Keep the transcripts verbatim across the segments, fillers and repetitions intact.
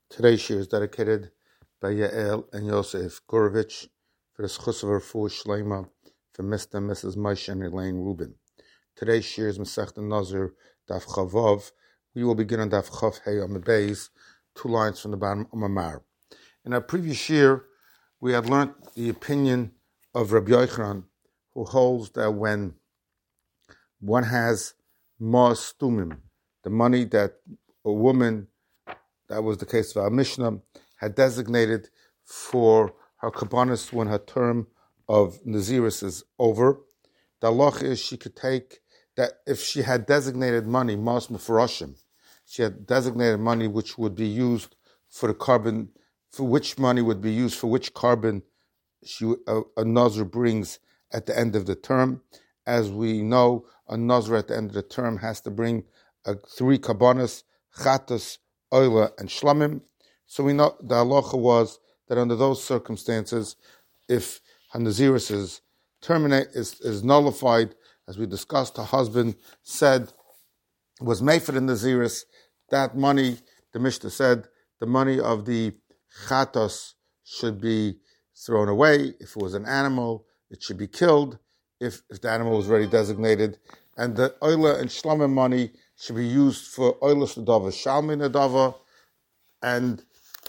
Today's shir is dedicated by Yael and Yosef Gorovich for the Schus of Refuah Shleima for Mister and Missus Moshe and Elaine Rubin. Today's shir is Masechta Nazir Daf Chavav. We will begin on Daf Chav Hey on the base, two lines from the bottom of Mamar. In our previous shir, we had learned the opinion of Rabbi Yochanan, who holds that when one has Ma'as Tumim, the money that a woman, that was the case of our Mishnah, had designated for her kabbanis when her term of Naziris is over. The halach is she could take that if she had designated money, Mas Mefarashim, she had designated money which would be used for the carbon, for which money would be used for which carbon she a, a Nazir brings at the end of the term. As we know, a Nazir at the end of the term has to bring a, three kabbanis, chatas, oila, and shlamim. So we know the halacha was that under those circumstances, if her Naziris is terminate is, is nullified, as we discussed, her husband said was made for the Naziris, that money, the Mishnah said, the money of the chatos should be thrown away. If it was an animal, it should be killed, if, if the animal was already designated. And the oila and shlamim money should be used for oilus nadava, shalmi nadava, and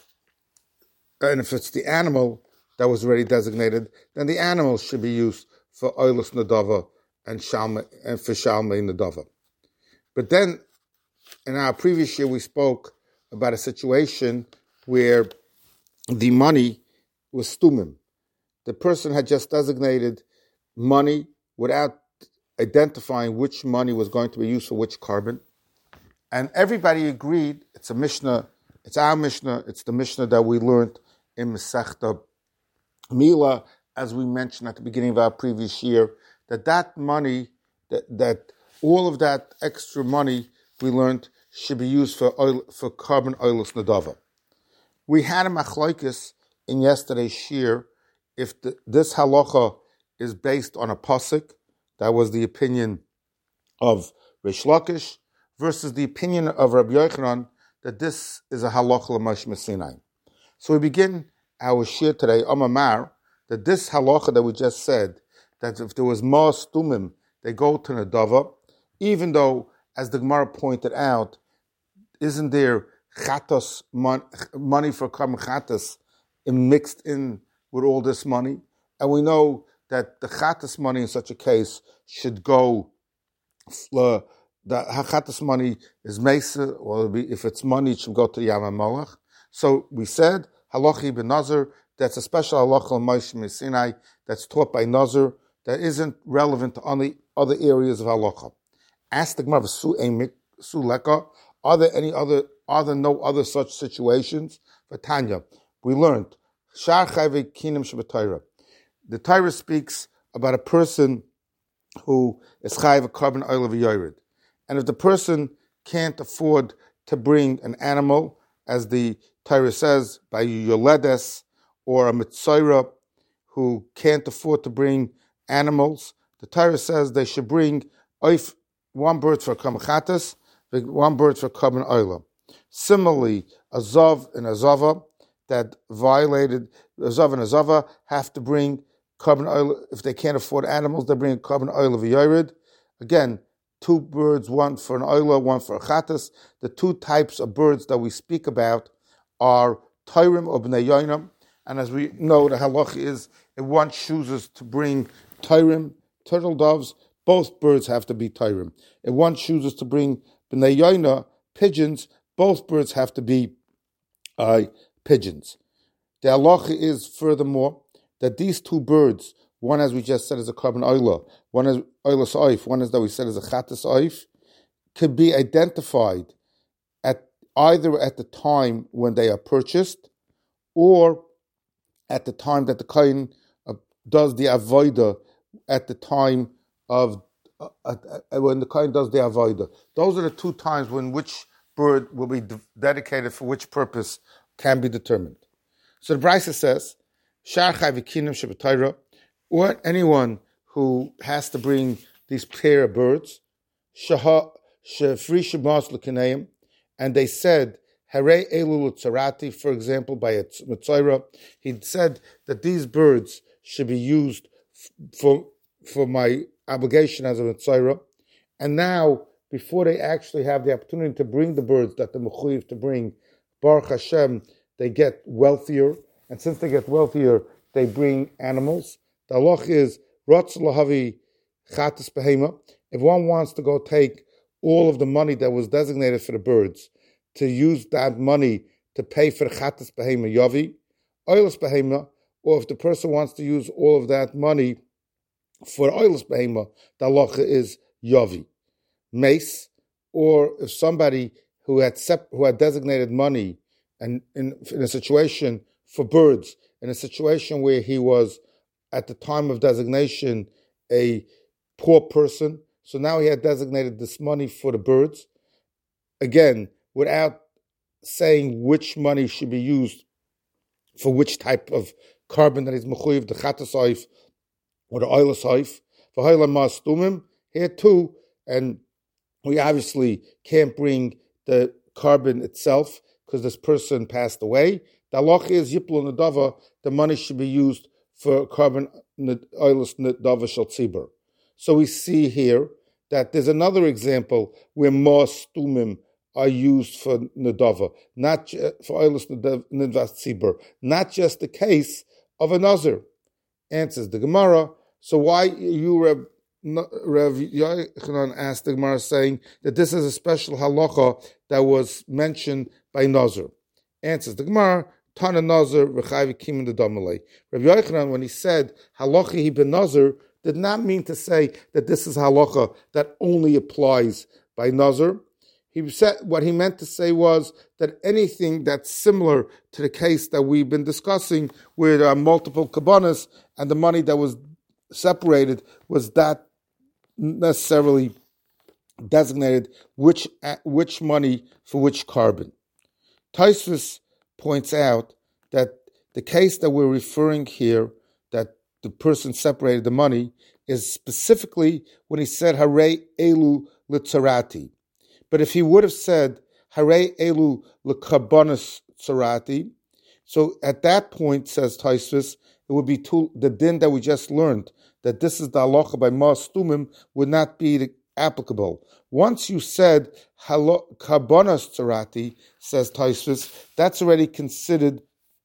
and if it's the animal that was already designated, then the animal should be used for oilus nadava and shalmi and for shalmi nadava. But then, in our previous year, we spoke about a situation where the money was stumim. The person had just designated money without identifying which money was going to be used for which carbon. And everybody agreed, it's a Mishnah, it's our Mishnah, it's the Mishnah that we learned in Masechta Mila, as we mentioned at the beginning of our previous year, that that money, that, that all of that extra money we learned should be used for oil, for carbon oilus nadava. We had a machlokes in yesterday's shir if the, this halacha is based on a pasuk. That was the opinion of Rish Lakish, versus the opinion of Rabbi Yochanan that this is a halacha l'Moshe Sinai. So we begin our shir today, Amamar, that this halacha that we just said, that if there was Ma'as Tumim, they go to Nadava, even though, as the Gemara pointed out, isn't there chatos, mon, money for carbon chatos mixed in with all this money? And we know that the chatas money in such a case should go, uh, the chatas money is mesa, or if it's money, it should go to Yam HaMolech. So we said, halachi ben Nazir, that's a special halacha of Moshe Sinai that's taught by Nazir that isn't relevant to only other areas of halacha. Ask the Gemara, su leka, are there any other, are there no other such situations? For Tanya, we learned, shar chayve kinim sheb'Torah. The Torah speaks about a person who is chayiv a carbon oil of a yored. And if the person can't afford to bring an animal, as the Torah says, by yoledes, or a mitzayra who can't afford to bring animals, the Torah says they should bring oif, one bird for carbon chatas, one bird for carbon oil. Similarly, a zav and a zava that violated, a zav and a zava have to bring carbon oil. If they can't afford animals, they bring carbon oil of a yored. Again, two birds, one for an oila, one for a chatas. The two types of birds that we speak about are tayrim or bnei yoinam. And as we know, the halach is if one chooses to bring tayrim, turtle doves, both birds have to be tayrim. If one chooses to bring bnei yoina, pigeons, both birds have to be uh, pigeons. The halach is furthermore that these two birds, one as we just said is a carbon oila, one is oilus oif, one is that we said is a chatas oif, could be identified at either at the time when they are purchased or at the time that the kohen uh, does the avodah, at the time of uh, uh, when the kohen does the avodah. Those are the two times when which bird will be de- dedicated for which purpose can be determined. So the Brisa says, Shar chayv kinim sheb'Torah, or anyone who has to bring these pair of birds, shefri shemas l'kineim, and they said Hare Elu Tzarati, for example, by a Mitzayra, he said that these birds should be used for for my obligation as a Mitzayra. And now, before they actually have the opportunity to bring the birds that they're mechuyev to bring, Baruch Hashem, they get wealthier. And since they get wealthier, they bring animals. The halach is, Ratz lahavi chatas behema. If one wants to go take all of the money that was designated for the birds, to use that money to pay for the chatas behema yavi, oilus behema, or if the person wants to use all of that money for oilus behema, the halacha is yavi. Mace, or if somebody who had sep- who had designated money and in, in a situation for birds, in a situation where he was at the time of designation a poor person, so now he had designated this money for the birds, again, without saying which money should be used for which type of carbon that is mechuyev, the chatas oif or the oilus oif. For hayla mas tumim, here too, and we obviously can't bring the carbon itself because this person passed away. The halacha is yiplu nedava, the money should be used for carbon oilus nedava shel tzibur. So we see here that there's another example where mas tumim are used for nedava, not ju- for oilus nedava tzibur, not just the case of a nazir. Answers the Gemara. So why you, Reb, Rev Yochanan asked the Gemara, saying that this is a special halacha that was mentioned by nazir? Answers the Gemara. Tana nazir v'chayv kimin the damalei. Rev Yochanan, when he said halacha he ben nazir, did not mean to say that this is halacha that only applies by nazir. He said what he meant to say was that anything that's similar to the case that we've been discussing, where there are multiple kabbanas and the money that was separated was that necessarily designated which which money for which carbon. Tosfos points out that the case that we're referring here, that the person separated the money, is specifically when he said Hare Elu L'Tzarati. But if he would have said Hare Elu L'Karbonis Tzarati, so at that point, says Tosfos, it would be too, the din that we just learned, that this is the halacha by mas tumim, would not be the, applicable. Once you said Karbonis Tzarati, says Tosfos, that's already considered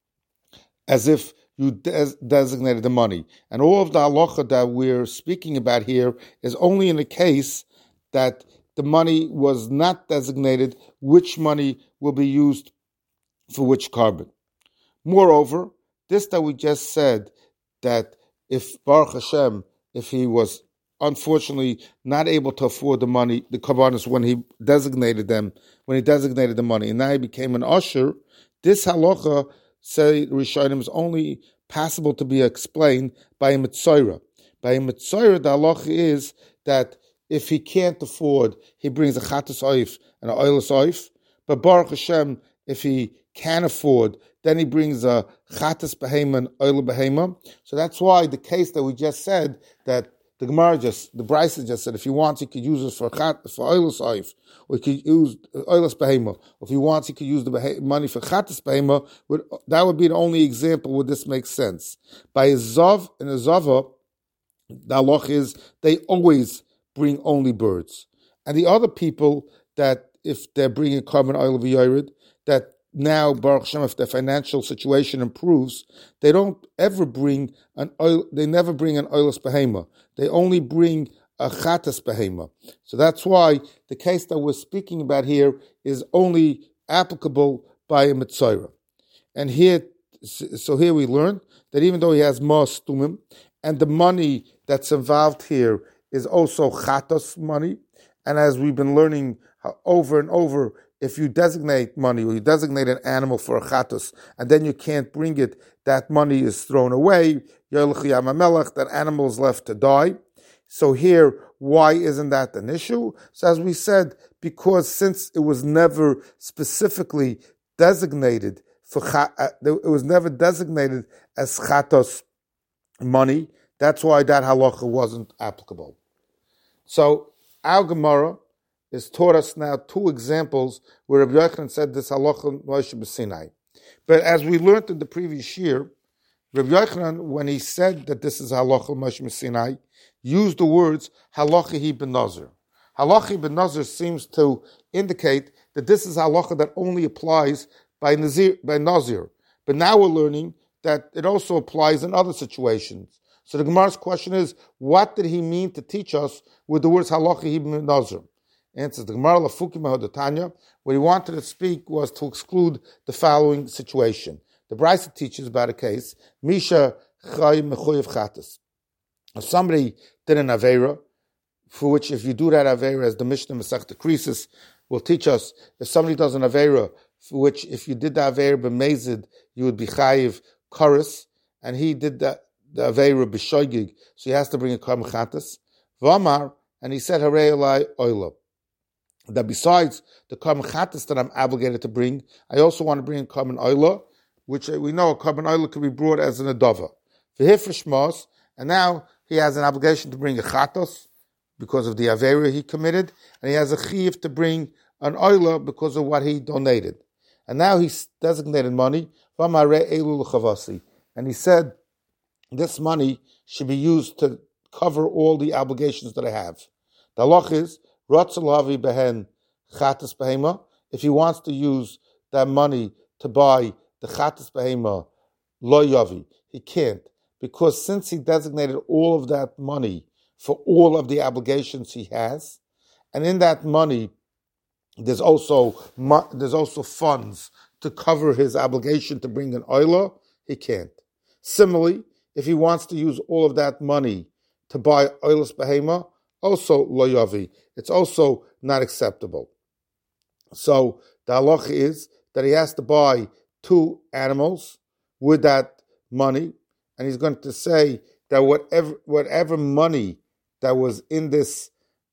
as if you des- designated the money. And all of the halacha that we're speaking about here is only in the case that the money was not designated which money will be used for which carbon. Moreover, this that we just said, that if Baruch Hashem, if he was unfortunately not able to afford the money, the karbanos, when he designated them, when he designated the money, and now he became an usher, this halacha, say Rishonim, is only possible to be explained by a mitzayra. By a mitzayra, the halacha is that if he can't afford, he brings a chatas oif and an oilus oif. But Baruch Hashem, if he can afford, then he brings a chatas behema and oil behema. So that's why the case that we just said, that the Gemara just, the Brisa just said, if he wants, he could use it for chat, for oilus oif, or he could use oilus behema. If he wants, he could use the behe- money for chatas behema. That would be the only example where this makes sense. By a zav and a zava, the halach is they always bring only birds. And the other people that if they're bringing carbon oil of yared, that now, Baruch Hashem, if their financial situation improves, they don't ever bring an oil, they never bring an oilus behema. They only bring a chatas behema. So that's why the case that we're speaking about here is only applicable by a mitzayra. And here, so here we learn that even though he has mas tumim, and the money that's involved here is also chatas money, and as we've been learning over and over, if you designate money or you designate an animal for a chatos and then you can't bring it, that money is thrown away. That animal is left to die. So here, why isn't that an issue? So as we said, because since it was never specifically designated for, it was never designated as chatos money, that's why that halacha wasn't applicable. So our Gemara has taught us now two examples where Rabbi Yochanan said this halacha Moshe b'Sinai. But as we learned in the previous year, Rabbi Yochanan, when he said that this is halacha Moshe b'Sinai, used the words halacha hi ben Nazir. Halacha ben Nazir seems to indicate that this is halacha that only applies by Nazir, by Nazir. But now we're learning that it also applies in other situations. So the Gemara's question is, what did he mean to teach us with the words halacha hi ben Nazir? Answers the Gemara Lafuki Mahodatanya. What he wanted to speak was to exclude the following situation. The Brisa teaches about a case, Misha Chay Mechoyev Chatas. If somebody did an Aveira, for which if you do that Aveira, as the Mishnah Masechta Krisis will teach us, if somebody does an Aveira, for which if you did the Aveira b'mezid, you would be Chayiv Karis, and he did the, the Aveira b'shoigig, so he has to bring a Karm Chatas. V'amar, and he said, Harei Elai Oila. That besides the Karm Chatas that I'm obligated to bring, I also want to bring a Karm Oila, which we know a Karm Oila can be brought as an Adava. V'hifresh Mos, and now he has an obligation to bring a Chatos, because of the Aveira he committed, and he has a Chiv to bring an Oila because of what he donated. And now he's designated money, and he said, this money should be used to cover all the obligations that I have. The halach is, Ratzalavi behen chatas behema, if he wants to use that money to buy the chatas behema, lo yavi, he can't, because since he designated all of that money for all of the obligations he has, and in that money, there's also there's also funds to cover his obligation to bring an oila, he can't. Similarly, if he wants to use all of that money to buy oilas behema, also lo yavi, it's also not acceptable. So the halacha is that he has to buy two animals with that money, and he's going to say that whatever whatever money that was in this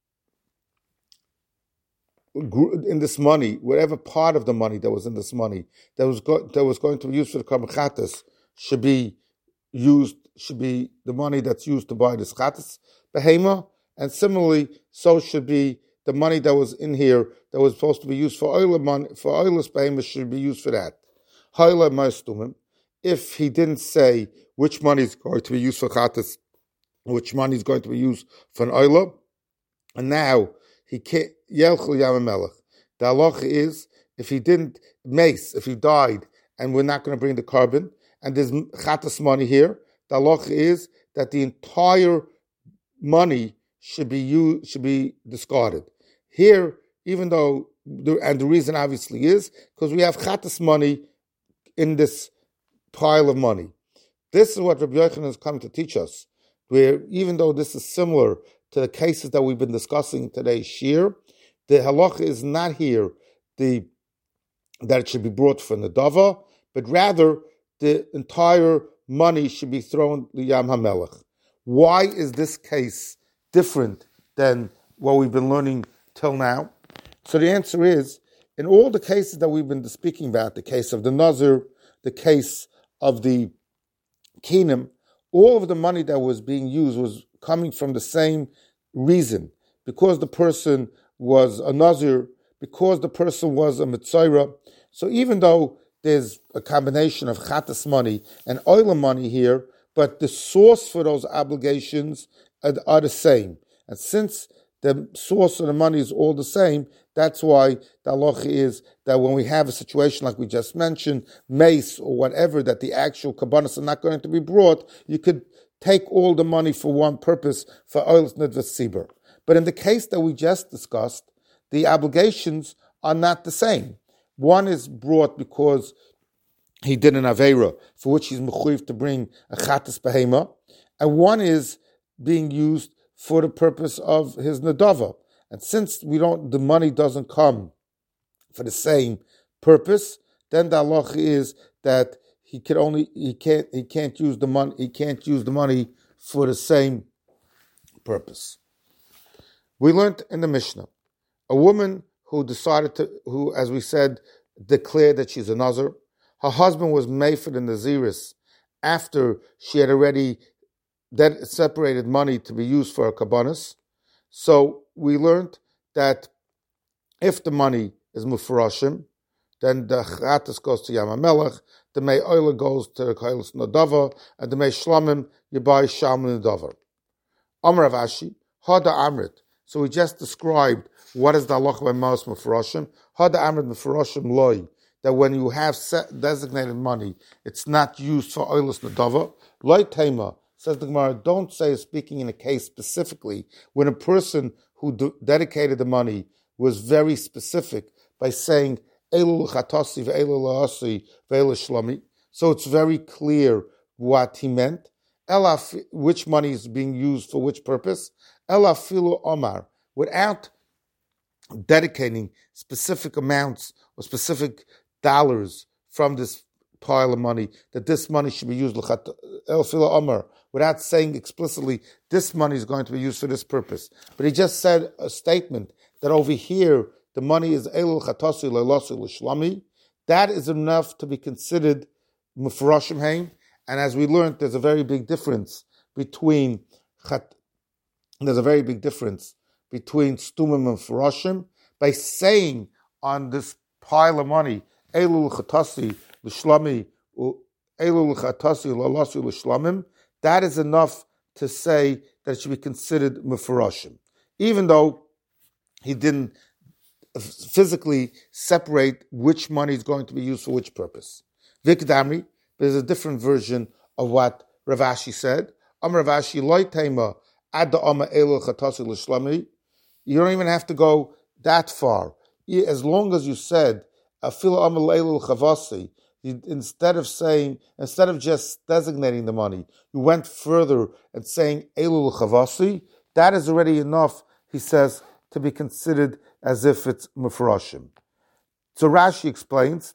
in this money, whatever part of the money that was in this money that was go, that was going to be used for the Karm Chatas should be used should be the money that's used to buy this Chatas behema, and similarly, so should be the money that was in here that was supposed to be used for oil money for oilus behema should be used for that. Ha'ila ma'astumim. If he didn't say which money is going to be used for Chatas, which money is going to be used for an oila, and now he can't yelchul yam melech. The halacha is if he didn't mace, if he died, and we're not going to bring the carbon, and there's chatas money here, the halacha is that the entire money should be used, should be discarded. Here, even though, and the reason obviously is because we have chatas money in this pile of money. This is what Rabbi Yochanan has come to teach us, where even though this is similar to the cases that we've been discussing today's shir, the halacha is not here the that it should be brought from the dava, but rather the entire money should be thrown liyam hamelech. Why is this case different than what we've been learning till now? So the answer is, in all the cases that we've been speaking about, the case of the Nazir, the case of the Keenum, all of the money that was being used was coming from the same reason, because the person was a Nazir, because the person was a Mitzayra. So even though there's a combination of Chatas money and oil money here, but the source for those obligations are, are the same. And since the source of the money is all the same, that's why the halacha is that when we have a situation like we just mentioned, mace or whatever, that the actual kabbanas are not going to be brought, you could take all the money for one purpose, for oil nidvas sibur. But in the case that we just discussed, the obligations are not the same. One is brought because he did an aveira, for which he's mechuyev to bring a chatas behema, and one is being used for the purpose of his nadava. And since we don't, the money doesn't come for the same purpose, then the halacha is that he can only he can't he can't use the money he can't use the money for the same purpose. We learned in the Mishnah, a woman who decided to, who, as we said, declared that she's a Nazir. Her husband was Mayford in Naziris after she had already that separated money to be used for her kabbanas. So we learned that If the money is Mufurashim, then the Chatas goes to Yam HaMelech, the Mei Oila goes to the Kailas Nadava, and the Mei Shlamim, you buy Shalm Nadava. Amar Rav Ashi, Hada Amrit. So we just described what is the halacha by Maas Mufurashim. Hada Amrit Mufurashim Loi, that when you have set designated money, it's not used for Oilas Nadava. Loi Tema, says the Gemara, don't say, speaking in a case specifically, when a person who de- dedicated the money was very specific by saying, Elul Chatasi ve'elul La'asi ve'elul Shlami. So it's very clear what he meant. Elaf, which money is being used for which purpose. Elafilu Omar, without dedicating specific amounts or specific dollars from this pile of money, that this money should be used, Elafilu Omar, without saying explicitly, this money is going to be used for this purpose. But he just said a statement that over here, the money is Elul Chatasi Le'Lasi L'Shlami. That is enough to be considered Mufurashim Haim. And as we learned, there's a very big difference between chat, there's a very big difference between Stumim and Mufurashim. By saying on this pile of money, Elul Chatasi L'Shlami, Elul Chatasi Le'Lasi L'Shlamim, that is enough to say that it should be considered Mufurashim. Even though he didn't physically separate which money is going to be used for which purpose. Vikdamri, there's a different version of what Rav Ashi said. Am Rav Ashi loy tema ad the Amma Elul Chatasi L'Shlami. You don't even have to go that far. As long as you said Afil Amma Elul Chavasi, instead of saying, instead of just designating the money, you went further and saying Elul Chavasi, that is already enough, he says, to be considered as if it's Mufurashim. So Rashi explains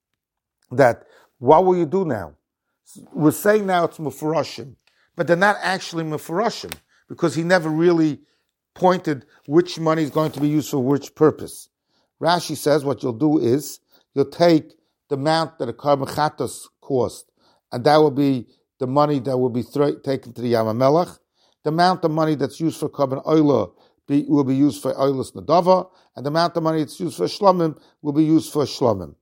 that what will you do now? We're saying now it's Mufurashim, but they're not actually Mufurashim because he never really pointed which money is going to be used for which purpose. Rashi says what you'll do is you'll take the amount that a Karban Chatas cost, and that will be the money that will be th- taken to the Yam HaMelech. The amount of money that's used for Karban Oila Be, will be used for Oilas Nadava, and the amount of money that's used for Shlomim will be used for Shlomim.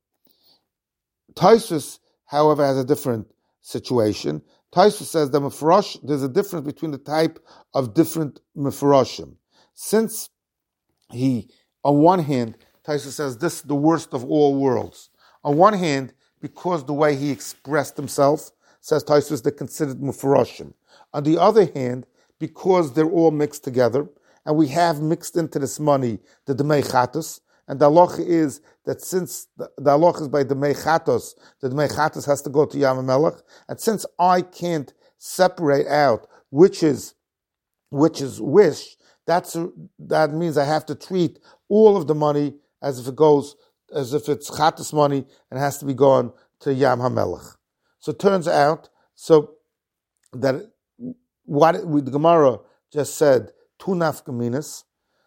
Tosfos, however, has a different situation. Tosfos says that Mefurash, there's a difference between the type of different Mefurashim. Since he, on one hand, Tosfos says this is the worst of all worlds. On one hand, because the way he expressed himself, says Tosfos, they're considered Mefurashim. On the other hand, because they're all mixed together, and we have mixed into this money the Demei Chatos, and the halacha is that since the, the halacha is by Demei Chatos, the Demei Chatos has to go to Yam HaMelech, and since I can't separate out which is which is wish, that's a, that means I have to treat all of the money as if it goes as if it's Chatos money and has to be gone to Yam HaMelech. So it turns out so that what we, the Gemara just said. Two nafkaminas.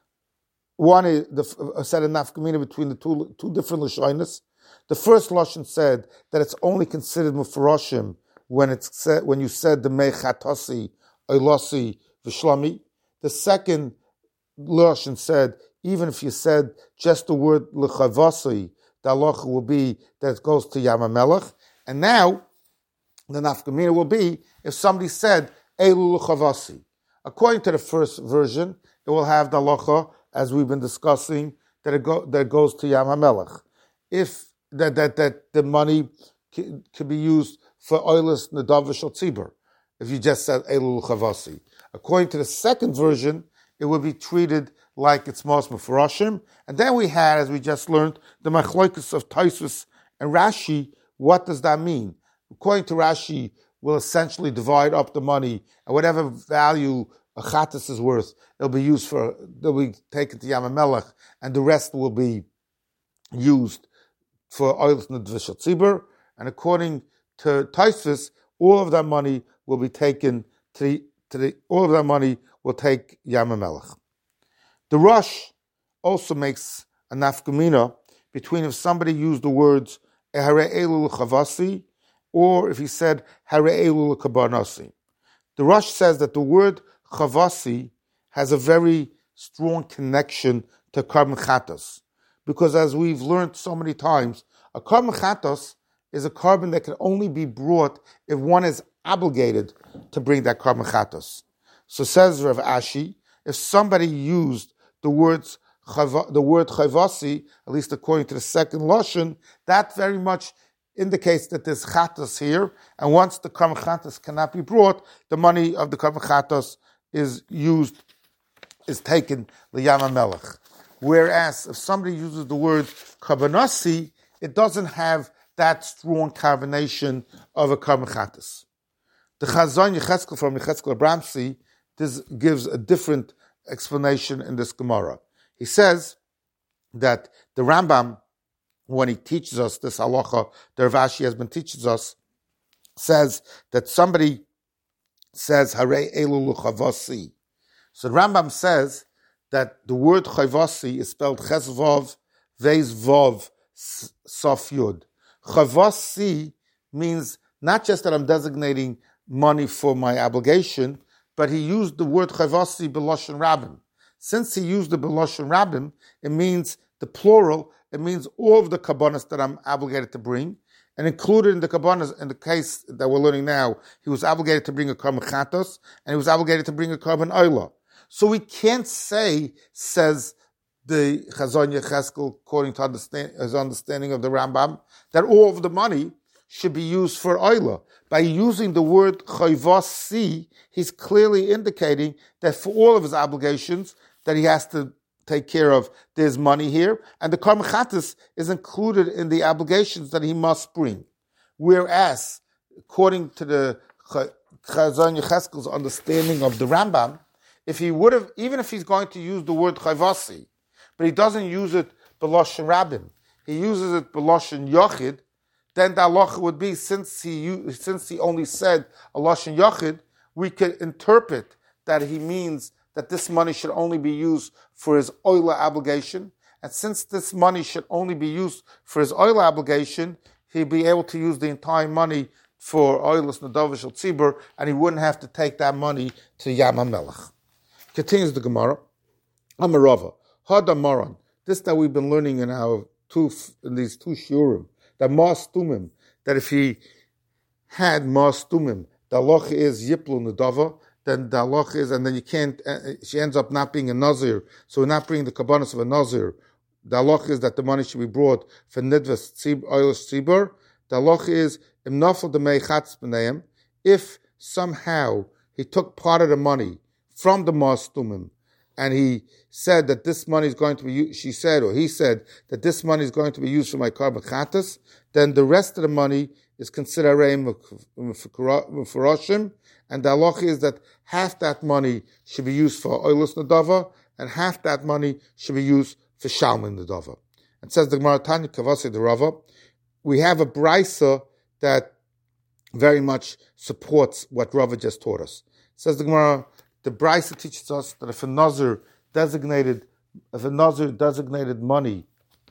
One is the uh, said a nafkamina between the two two different lashonis. The first lashon said that it's only considered mufurashim when it's said when you said the mei chatasi, oilasi, v'shlami. The second lashon said even if you said just the word lechavasi, the halacha will be that it goes to Yam HaMelech. And now the nafkamina will be if somebody said elu lechavasi. According to the first version, it will have the halacha, as we've been discussing, that it, go, that it goes to Yam HaMelech. If that that, that the money c- could be used for oilus nadav shel tzibur, if you just said elul chavasi. According to the second version, it will be treated like it's mos mufurashim. And then we had, as we just learned, the machlokus of Tosfos and Rashi. What does that mean? According to Rashi, will essentially divide up the money, and whatever value a chatas is worth, it'll be used for, they'll be taken to Yam HaMelech, and the rest will be used for oilus nadav shel tzibur. And according to Tosfos, all of that money will be taken to the, to the all of that money will take Yam HaMelech. The Rosh also makes a nafkamina between if somebody used the words Eharei Elul Chavasi, or if he said Harei Elul Kabanasi. The Rosh says that the word Chavasi has a very strong connection to Karban Chatos. because as we've learned so many times, a carbon chatos is a carbon that can only be brought if one is obligated to bring that carbon chatos. So says Rav Ashi, if somebody used the words the word chavasi, at least according to the second lashon, that very much indicates that there's chatos here, and once the carbon chatos cannot be brought, the money of the carbon chatos is used, is taken liyam hamelech. Whereas if somebody uses the word karbanasi, it doesn't have that strong carbonation of a carbon chatos. The Chazon Yecheskel from Yecheskel Abramsi, this gives a different explanation in this Gemara. He says that the Rambam, when he teaches us this halacha, the Rav Ashi has been teaching us, says that somebody says Harei elu luchavasi. So the Rambam says that the word chavasi is spelled ches vav, veis vav, sof yud. Chavasi means not just that I'm designating money for my obligation, but he used the word chavasi b'loshen rabim. Since he used the b'loshen rabim, it means the plural, it means all of the kabbanas that I'm obligated to bring, and included in the kabbanas, in the case that we're learning now, he was obligated to bring a carbon chatos, and he was obligated to bring a carbon oila. So we can't say, says the Chazon Yecheskel, according to understand, his understanding of the Rambam, that all of the money should be used for oila. By using the word chayvasi, he's clearly indicating that for all of his obligations that he has to take care of, there's money here, and the carbon chatos is included in the obligations that he must bring. Whereas, according to the Chazon Yecheskel's understanding of the Rambam, if he would have, even if he's going to use the word chayvasi, but he doesn't use it b'loshen rabim, he uses it b'loshen yochid, then the halacha would be, since he since he only said a lashon yochid, we could interpret that he means that this money should only be used for his oila obligation, and since this money should only be used for his oila obligation, he'd be able to use the entire money for oilas nadav shel tzibur, and he wouldn't have to take that money to Yam HaMelech. Continues the Gemara. Amarava Hadamaran. This that we've been learning in our two in these two shurim. That mas tumim, that if he had mas tumim, the halacha is yiplu nedava, then the halacha is, and then you can't, uh, she ends up not being a nazir, so we're not bringing the kabbanas of a nazir. The halacha is that the money should be brought for nidvas oilish tzibur. The halacha is, im nafal demei chatz b'neim, if somehow he took part of the money from the mas tumim, and he said that this money is going to be used, she said, or he said, that this money is going to be used for my carbon chatas, then the rest of the money is considered reim mufurashim, and the halacha is that half that money should be used for oilus nadava, and half that money should be used for shalmin nadava. And says the Gemara Tanya Kavasi the Rava, we have a brisa that very much supports what Rava just taught us. It says the Gemara, the brisa teaches us that if a nazir designated, if a nazir designated money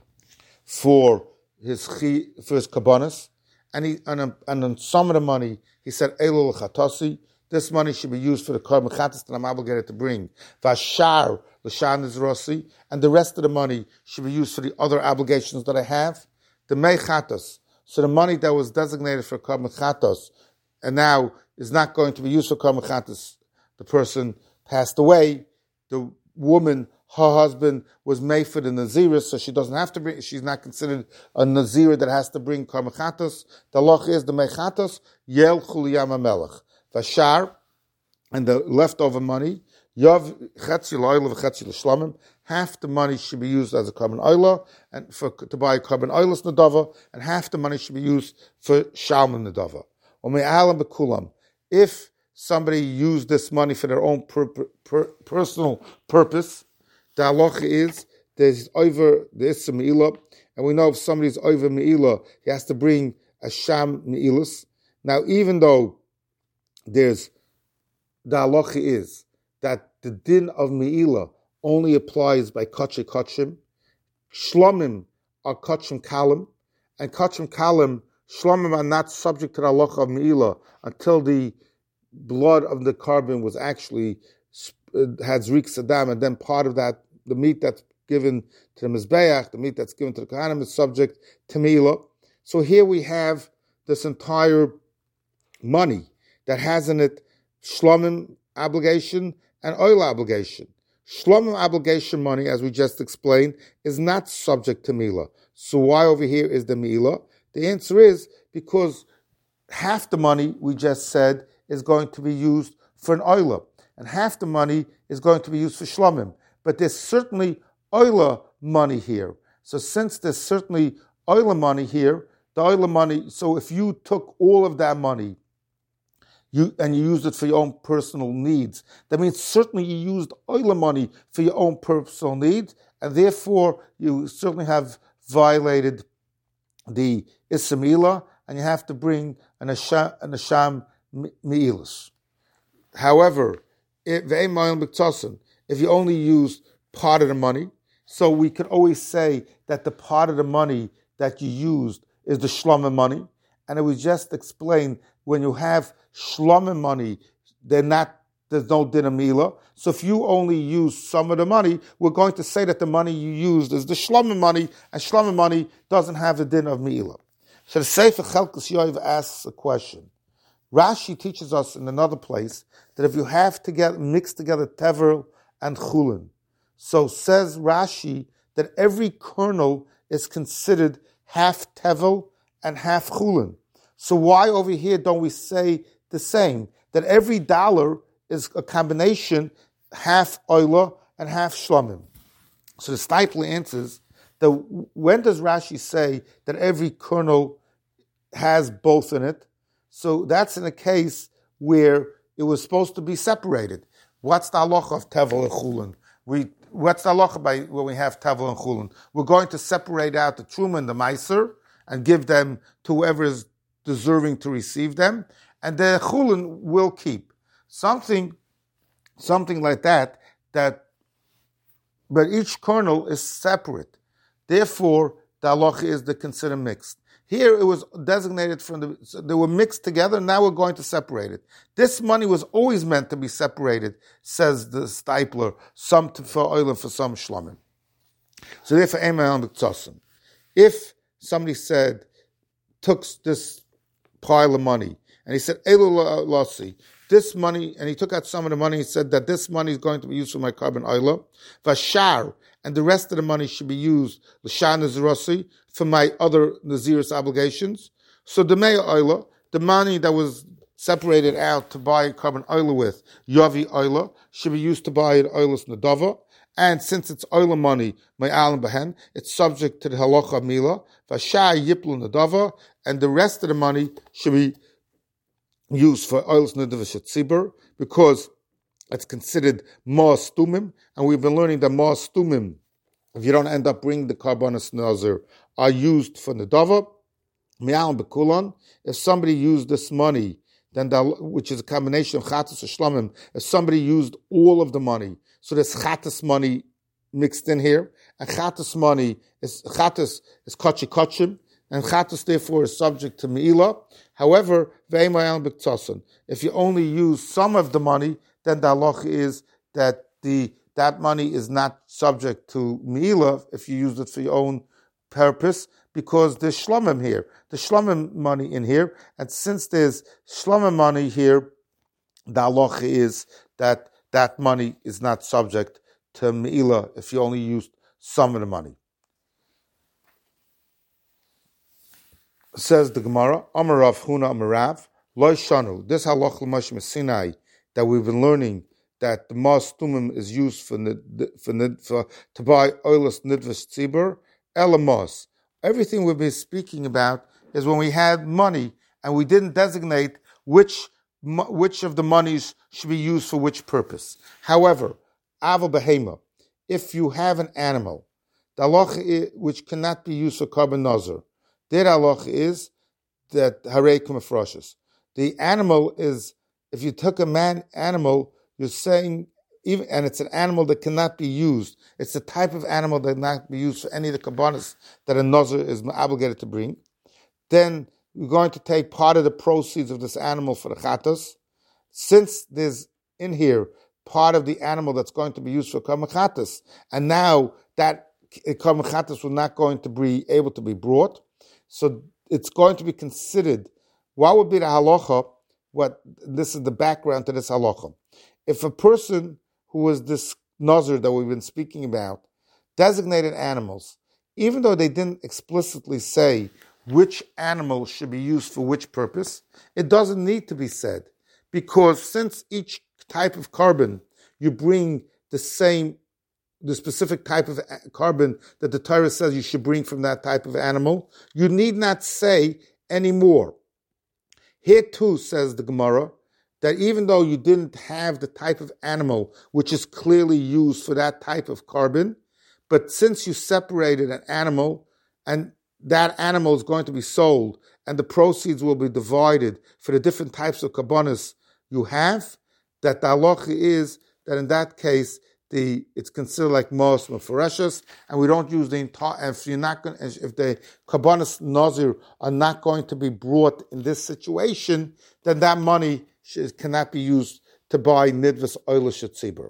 for his for his kabbanas, and he and, and on some of the money he said elul chatasi, this money should be used for the carbon chatas that I'm obligated to bring. Vashar l'shan izrosi, and the rest of the money should be used for the other obligations that I have. The mei chatas, so the money that was designated for carbon chatas, and now is not going to be used for carbon chatas. The person passed away. The woman, her husband, was made for the Nazirah, so she doesn't have to bring, she's not considered a Nazirah that has to bring Karma Chatos. The loch is the Mechatos, Yel Chuliyam HaMelech. Vashar, and the leftover money, Yav Chetzi L'Oila V'Chetzi L'Shlamim, half the money should be used as a carbon oila, and for, to buy carbon oilus Nadava, and half the money should be used for Shalman Nadava. Or Me'alam B'Kulam, if somebody used this money for their own per, per, personal purpose, the halacha is there's over the Issa Me'ilah, and we know if somebody's over Me'ilah, he has to bring a Sham Me'ilus. Now, even though there's the halacha is that the din of Me'ilah only applies by Kachim Kachim, Shlomim are Kachim Kalim, and Kachim Kalim, Shlomim are not subject to the halacha of Me'ilah until the blood of the carbon was actually uh, had Zrik Saddam, and then part of that, the meat that's given to the Mizbeach, the meat that's given to the Kohanim is subject to Milah. So here we have this entire money that has in it Shlomim obligation and oil obligation. Shlomim obligation money, as we just explained, is not subject to Milah. So why over here is the Milah? The answer is because half the money, we just said, is going to be used for an oilah, and half the money is going to be used for Shlomim. But there's certainly oilah money here. So since there's certainly oilah money here, the oilah money, so if you took all of that money you and you used it for your own personal needs, that means certainly you used oilah money for your own personal needs, and therefore you certainly have violated the Issa Milah, and you have to bring an Asham, an Asham Me'ilas. However, if you only use part of the money, so we can always say that the part of the money that you used is the Shlomim money, and it was just explained when you have Shlomim money, they're not, there's no din of Milah. So if you only use some of the money, we're going to say that the money you used is the Shlomim money, and Shlomim money doesn't have a din of Milah. So the Sefer Chelkas Yoav asks a question. Rashi teaches us in another place that if you have together mixed together Tevel and Chulin, so says Rashi that every kernel is considered half Tevel and half Chulin. So why over here don't we say the same, that every dollar is a combination half oilah and half Shlomim? So the Steipler answers that when does Rashi say that every kernel has both in it? So that's in a case where it was supposed to be separated. What's the halacha of Tevel and Chulin? We, what's the halacha by when we have Tevel and Chulin? We're going to separate out the Truma and the Meiser and give them to whoever is deserving to receive them, and the Chulin will keep. Something, something like that, that, but each kernel is separate. Therefore, the halacha is to consider mixed. Here it was designated from the, so they were mixed together, now we're going to separate it. This money was always meant to be separated, says the Steipler, some to, for oil and for some Shlomim. So therefore, if somebody said, took this pile of money, and he said, Elu Lossi, this money, and he took out some of the money, he said that this money is going to be used for my carbon oilah, Vashar, and the rest of the money should be used, L'shar Nazirasi, for my other Nazirus obligations. So the Mei oilah, the money that was separated out to buy carbon oilah with, Yavi oilah, should be used to buy an oilus Nadava, and since it's oilah money, my alam behen, it's subject to the halacha of Milah, Vashar Yiplu Nadava, and the rest of the money should be used for oilus Nadava Shetzibur, because it's considered Ma'as Tumim, and we've been learning that Ma'as Tumim, if you don't end up bringing the Karbanos Nazir, are used for Nadava. Mi'al Bekulan, if somebody used this money, then the, which is a combination of Chatas or Shlomim, if somebody used all of the money, so there's Chatas money mixed in here, and Chatas money is, Chatas is Kochi Kochim, and Chatas therefore is subject to Me'ilah. However, Ve'emayal B'Ktsasan, if you only use some of the money, then the halacha is that the that money is not subject to Me'ilah if you use it for your own purpose, because there's Shlomim here. The Shlomim money in here, and since there's Shlomim money here, the halacha is that that money is not subject to Me'ilah if you only used some of the money. Says the Gemara, Amar Rav Huna Amar Rav, Lo Shanu, this halacha l'Moshe Sinai that we've been learning, that the Ma'as Tumim is used for, for, for to buy oilus nidvus tzibur, elamos. Everything we've been speaking about is when we had money and we didn't designate which which of the monies should be used for which purpose. However, aval behema, if you have an animal, the halacha which cannot be used for carbon nazar, their halacha is that harei kumafroshes. The animal is, if you took a man animal, you're saying, even, and it's an animal that cannot be used. It's the type of animal that cannot be used for any of the kabbanas that a nazir is obligated to bring. Then you're going to take part of the proceeds of this animal for the chatas. Since there's in here part of the animal that's going to be used for Karban Chatas, and now that Karban Chatas was not going to be able to be brought, so it's going to be considered. What would be the halacha? What this is the background to this halacha. If a person who was this nazir that we've been speaking about designated animals, even though they didn't explicitly say which animal should be used for which purpose, it doesn't need to be said, because since each type of carbon you bring the same, the specific type of carbon that the Torah says you should bring from that type of animal, you need not say any more. Here too, says the Gemara, that even though you didn't have the type of animal which is clearly used for that type of carbon, but since you separated an animal and that animal is going to be sold and the proceeds will be divided for the different types of karbanos you have, that the halacha is that in that case the it's considered like mos mefareshus, and we don't use the entire. If you're not going, if the karbanos nazir are not going to be brought in this situation, then that money should, cannot be used to buy nidvus oilish tzibur.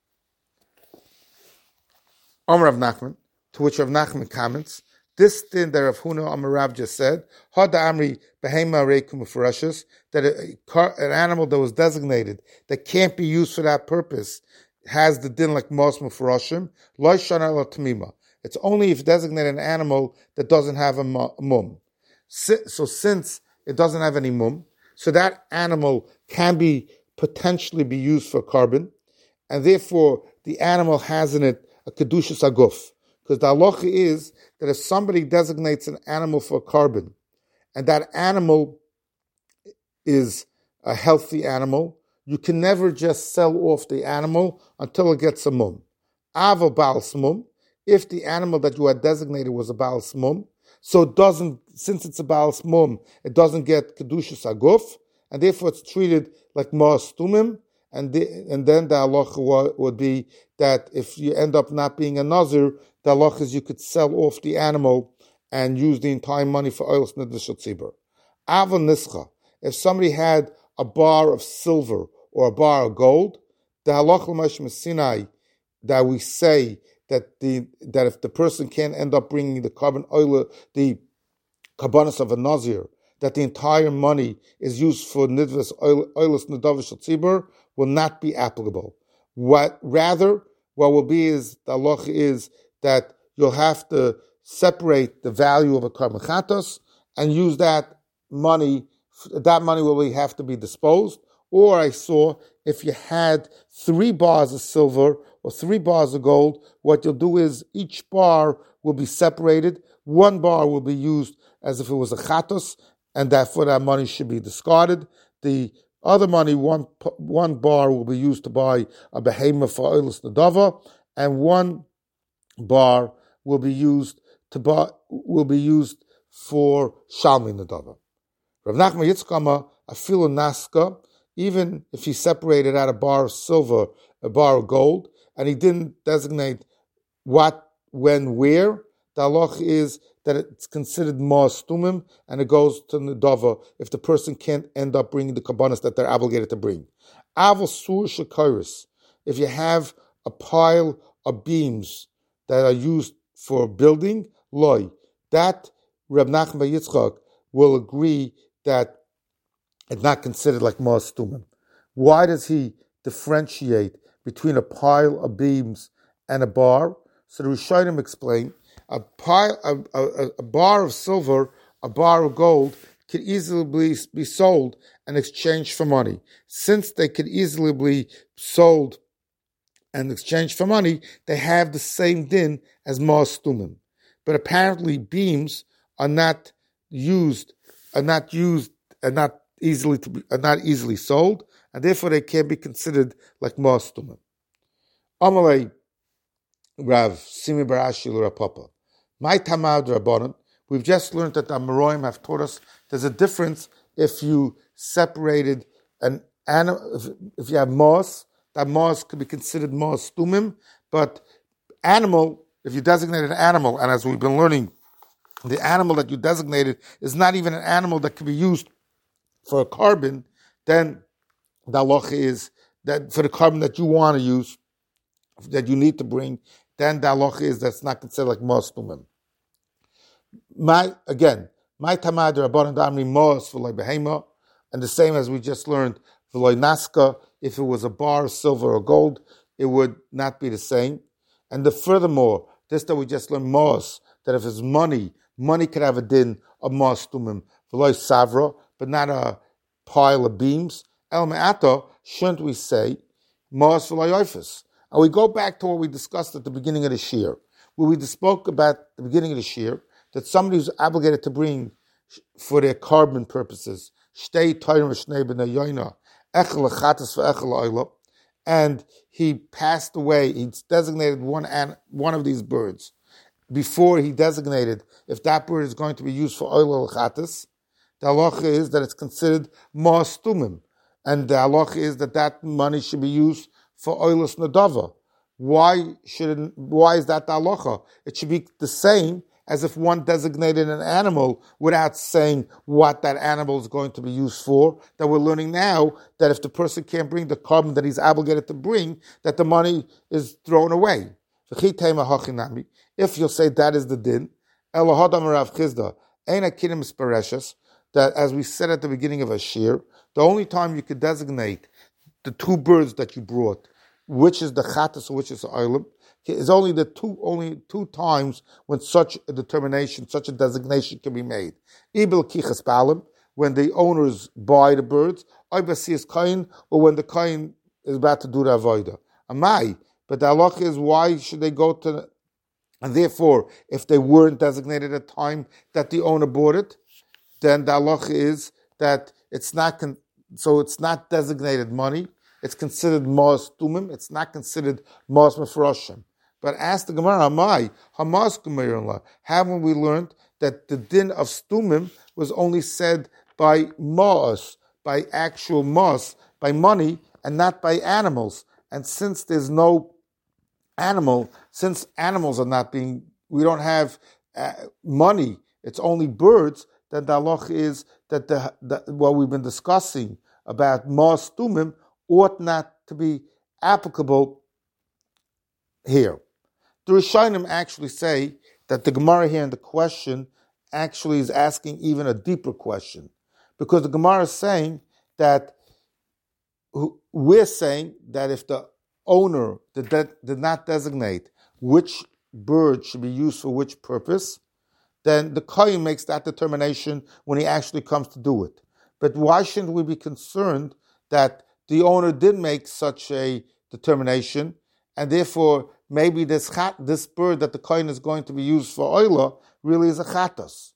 Amar Rav Nachman, to which Rav Nachman comments, this thing that Rav Huna Amar Rav just said, Hada Amri Behema Reikum Mefareshus, that a, an animal that was designated that can't be used for that purpose has the din like mos mefarashim, lo shana lo tamima. It's only if designated an animal that doesn't have a mum. So since it doesn't have any mum, so that animal can be potentially be used for carbon, and therefore the animal has in it a kedushas aguf. Because the halacha is that if somebody designates an animal for carbon, and that animal is a healthy animal, you can never just sell off the animal until it gets a mum. Ava baal smum, if the animal that you had designated was a baal smum, so it doesn't, since it's a baal smum, it doesn't get kedushas aguf, and therefore it's treated like ma'as tumim, and the, and then the halacha would be that if you end up not being a nazir, the halacha is you could sell off the animal and use the entire money for oils nidvus tzibur. Ava nischa, if somebody had a bar of silver or a bar of gold, the halacha l'moshe Sinai that we say that the that if the person can't end up bringing the carbon oil, the karbanos of a nazir, that the entire money is used for nidvus oilus nedavish tzibur will not be applicable. What rather, what will be is the halacha is that you'll have to separate the value of a karban chatos and use that money. That money will have to be disposed. Or I saw if you had three bars of silver or three bars of gold, what you'll do is each bar will be separated. One bar will be used as if it was a chatos, and therefore that money should be discarded. The other money, one one bar will be used to buy a behemoth for oilus nadava, and one bar will be used to buy will be used for shalmi nadava. Rav Nachman Yitzchama afilu naska, even if he separated out a bar of silver, a bar of gold, and he didn't designate what, when, where, the halach is that it's considered ma'as tumim, and it goes to nedava if the person can't end up bringing the karbanos that they're obligated to bring. Aval sur shekairis, if you have a pile of beams that are used for building, loy, that Reb Nachman Yitzchak will agree that it's not considered like ma'as tumim. Why does he differentiate between a pile of beams and a bar? So the Rishonim explain, a pile, a, a, a bar of silver, a bar of gold could easily be, be sold and exchanged for money. Since they could easily be sold and exchanged for money, they have the same din as ma'as tumim. But apparently beams are not used, are not used, are not easily to be, are not easily sold, and therefore they can't be considered like ma'as tumim. Amalei Rav Simi Barashi L'Rapapa. My Tamad Rabbanon, we've just learned that the Amoraim have taught us there's a difference if you separated an animal, if, if you have ma'as, that ma'as could be considered ma'as tumim, but animal, if you designate an animal, and as we've been learning, the animal that you designated is not even an animal that can be used for a carbon, then the halacha is that for the carbon that you want to use, that you need to bring, then the halacha is that's not considered like mos tumim. My again, my tamad rabbanan damri mos v'loy behema, and the same as we just learned v'loy naska. If it was a bar of silver or gold, it would not be the same. And the furthermore, this that we just learned mos, that if it's money, money could have a din of mos tumim v'loy savra, but not a pile of beams. El me'ata, shouldn't we say mos v'loy oifus? And we go back to what we discussed at the beginning of the shir, where we spoke about the beginning of the shir, that somebody who's obligated to bring for their carbon purposes, shtei toirim v'shnei b'nei yoina, echel lechatas v'echel oila, and he passed away, he designated one one of these birds, before he designated if that bird is going to be used for oila lechatas, the halacha is that it's considered mos tumim, and the halacha is that that money should be used for oilus nadava. Why should it, why is that the halacha? It should be the same as if one designated an animal without saying what that animal is going to be used for. That we're learning now that if the person can't bring the carbon that he's obligated to bring, that the money is thrown away. If you'll say that is the din, that as we said at the beginning of a shir, the only time you could designate the two birds that you brought, which is the chatas or which is the oilim, is only the two only two times when such a determination, such a designation can be made. Ibil kichas balim, when the owners buy the birds, oibasiyas kain, or when the kain is about to do the avodah. Amai, but the halacha is why should they go to, the, and therefore, if they weren't designated at the time that the owner bought it, then the halacha is that it's not con- so it's not designated money. It's considered mos tumim. It's not considered mos mefroshim. But ask the Gemara, Amai, Hamas Gemara, haven't we learned that the din of stumim was only said by mos, by actual mos, by money, and not by animals? And since there's no animal, since animals are not being, we don't have uh, money, it's only birds, then the halacha is that the, the what we've been discussing about mos tumim ought not to be applicable here. The Rishonim actually say that the Gemara here in the question actually is asking even a deeper question, because the Gemara is saying that we're saying that if the owner did, de- did not designate which bird should be used for which purpose, then the kohen makes that determination when he actually comes to do it. But why shouldn't we be concerned that the owner did make such a determination, and therefore maybe this chat, this bird that the kohen is going to be used for oila really is a chatos?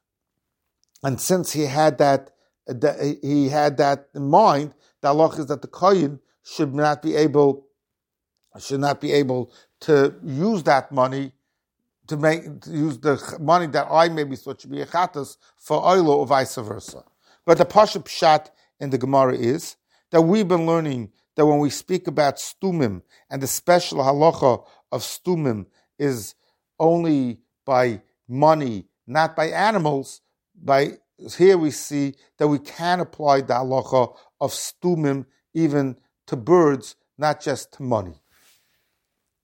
And since he had that, that he had that in mind, the halach is that the kohen should not be able should not be able to use that money to make to use the money that I maybe thought should be a chatos for oila or vice versa. But the pashup pshat in the Gemara is that we've been learning that when we speak about stumim, and the special halacha of stumim is only by money, not by animals, by here we see that we can apply the halacha of stumim even to birds, not just to money.